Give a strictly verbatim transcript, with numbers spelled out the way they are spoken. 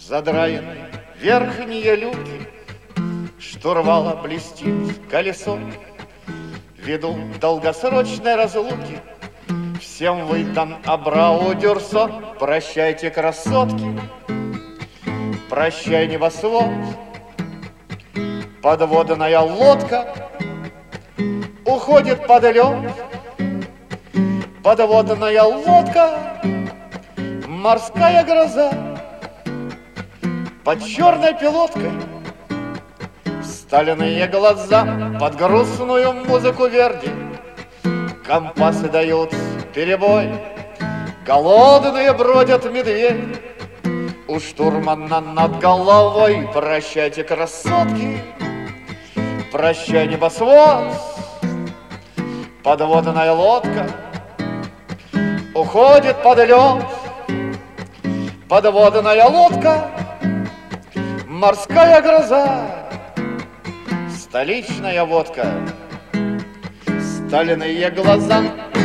Задраены верхние люки, штурвала блестит колесо. Ввиду долгосрочной разлуки всем выдан абрау дюрсо. Прощайте, красотки, прощай, небосвод. Подводная лодка уходит под лед. Подводная лодка, морская гроза. Под черной пилоткой стальные глаза. Под грустную музыку Верди компасы дают перебой. Голодные бродят медведи у штурмана над головой. Прощайте, красотки, прощай, небосвод. Подводная лодка уходит под лед. Подводная лодка, морская гроза. Столичная водка, стальные глаза.